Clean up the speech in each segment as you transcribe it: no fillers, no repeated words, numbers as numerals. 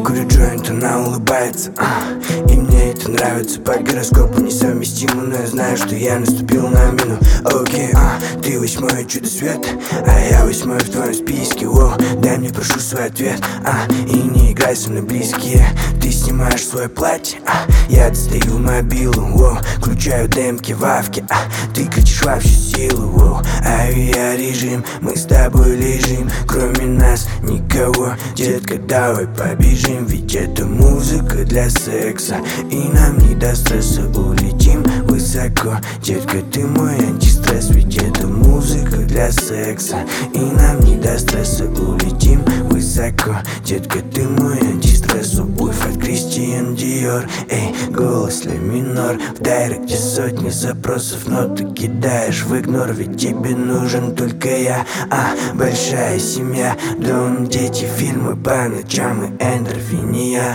курю джойнт, она улыбается, и мне это нравится. По гороскопу несовместимо, но я знаю, что я наступил на мину. Окей, ты восьмое чудо света, а я восьмой в твоем списке. Воу, дай мне, прошу, свой ответ, и не играй со мной близкие. Ты снимаешь свое платье, я достаю мобилу, воу, включаю демки в авке, ты кричишь во всю силу, воу. Авиарежим, мы с тобой лежим, кроме нас никого. Детка, давай побежим, ведь это музыка для секса, и нам не до стресса, улетим высоко. Детка, ты мой антистресс, ведь это музыка для секса, и нам не до стресса, улетим высоко. Детка, ты мой антистресс, обувь от Кристиан Диор. Эй, голос ля минор, в дайректе сотни запросов, но ты кидаешь в игнор, ведь тебе нужен только я. Большая семья, дом, дети, фильмы по ночам и эндорфиния.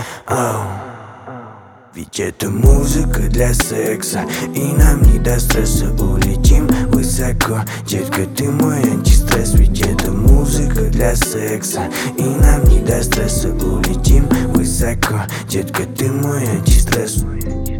Ведь это музыка для секса, и нам не до стресса, улетим высоко. Детка, ты мой антистресс, ведь это музыка для секса, и нам не до стресса, улетим высоко. Детка, ты мой антистресс.